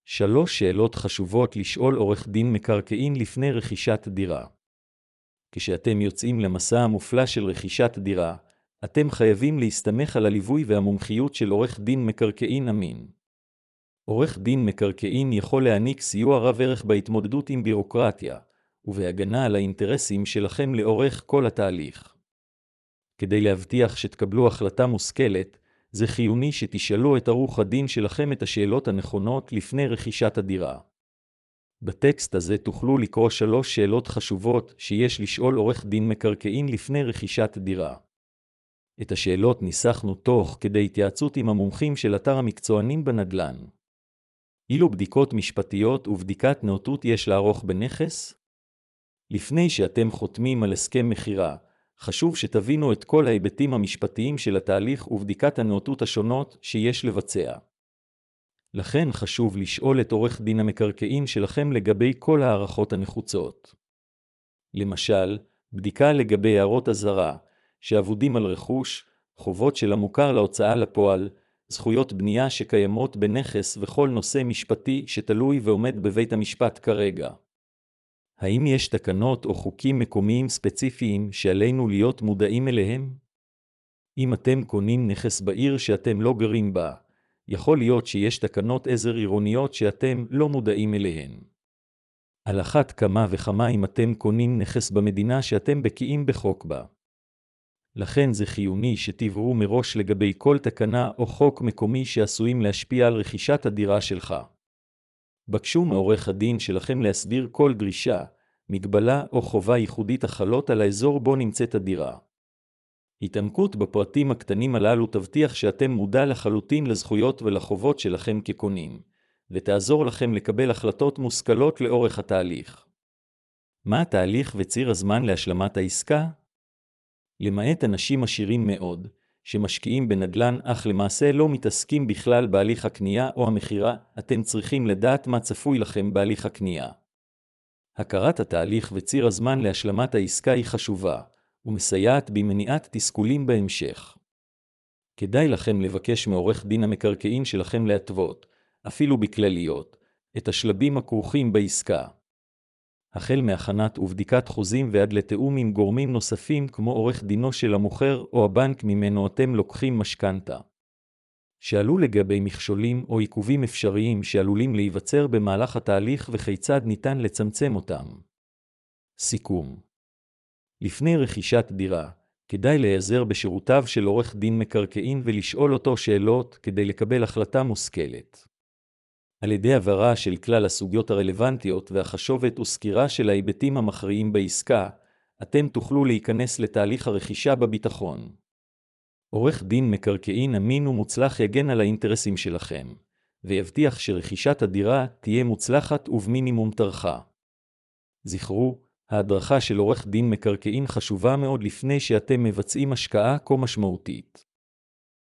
3 שאלות חשובות לשאול עורך דין מקרקעין לפני רכישת דירה. כשאתם יוצאים למסע המופלא של רכישת דירה, אתם חייבים להסתמך על הליווי והמומחיות של עורך דין מקרקעין אמין. עורך דין מקרקעין יכול להעניק סיוע רב ערך בהתמודדות עם בירוקרטיה, ובהגנה על האינטרסים שלכם לאורך כל התהליך. כדי להבטיח שתקבלו החלטה מושכלת, זה חיוני שתשאלו את עורך הדין שלכם את השאלות הנכונות לפני רכישת הדירה. בטקסט הזה תוכלו לקרוא 3 שאלות חשובות שיש לשאול עורך דין מקרקעין לפני רכישת דירה. את השאלות ניסחנו תוך כדי התייעצות עם המומחים של אתר המקצוענים בנדל"ן. אילו בדיקות משפטיות ובדיקת נאותות יש לערוך בנכס? לפני שאתם חותמים על הסכם מחירה, חשוב שתבינו את כל ההיבטים המשפטיים של התהליך ובדיקת הנאותות השונות שיש לבצע. לכן חשוב לשאול את עורך דין המקרקעין שלכם לגבי כל הערכות הנחוצות. למשל, בדיקה לגבי הערות אזהרה, שעבודים על רכוש, חובות של המוכר להוצאה לפועל, זכויות בנייה שקיימות בנכס וכל נושא משפטי שתלוי ועומד בבית המשפט כרגע. האם יש תקנות או חוקים מקומיים ספציפיים שעלינו להיות מודעים אליהם? אם אתם קונים נכס בעיר שאתם לא גרים בה, יכול להיות שיש תקנות עזר עירוניות שאתם לא מודעים אליהן. על אחת כמה וכמה אם אתם קונים נכס במדינה שאתם בקיאים בחוק בה. לכן זה חיוני שתבראו מראש לגבי כל תקנה או חוק מקומי שעשויים להשפיע על רכישת הדירה שלך. בקשו מעורך הדין שלכם להסביר כל דרישה, מגבלה או חובה ייחודית החלות על האזור בו נמצאת הדירה. התעמקות בפרטים הקטנים הללו תבטיח שאתם מודע לחלוטין לזכויות ולחובות שלכם כקונים, ותעזור לכם לקבל החלטות מושכלות לאורך התהליך. מה התהליך וציר הזמן להשלמת העסקה? למעט אנשים עשירים מאוד, שמשקיעים בנדל"ן אך למעשה לא מתעסקים בכלל בהליך הקנייה או המכירה, אתם צריכים לדעת מה צפוי לכם בהליך הקנייה. הכרת התהליך וציר הזמן להשלמת העסקה היא חשובה, ומסייעת במניעת תסכולים בהמשך. כדאי לכם לבקש מעורך דין המקרקעין שלכם להתוות, אפילו בכלליות, את השלבים הכרוכים בעסקה. החל מהכנת ובדיקת חוזים ועד לתאום עם גורמים נוספים כמו עורך דינו של המוכר או הבנק ממנו אתם לוקחים משכנתה. שאלו לגבי מכשולים או עיכובים אפשריים שעלולים להיווצר במהלך התהליך וכיצד ניתן לצמצם אותם. סיכום. לפני רכישת דירה, כדאי להיעזר בשירותיו של עורך דין מקרקעין ולשאול אותו שאלות כדי לקבל החלטה מושכלת. על ידי הבהרה של כלל הסוגיות הרלוונטיות והחשובת וסקירה של ההיבטים המכריעים בעסקה, אתם תוכלו להיכנס לתהליך הרכישה בביטחון. עורך דין מקרקעין אמין ומוצלח יגן על האינטרסים שלכם, ויבטיח שרכישת הדירה תהיה מוצלחת ובמינימום טרחה. זכרו, ההדרכה של עורך דין מקרקעין חשובה מאוד לפני שאתם מבצעים השקעה כה משמעותית.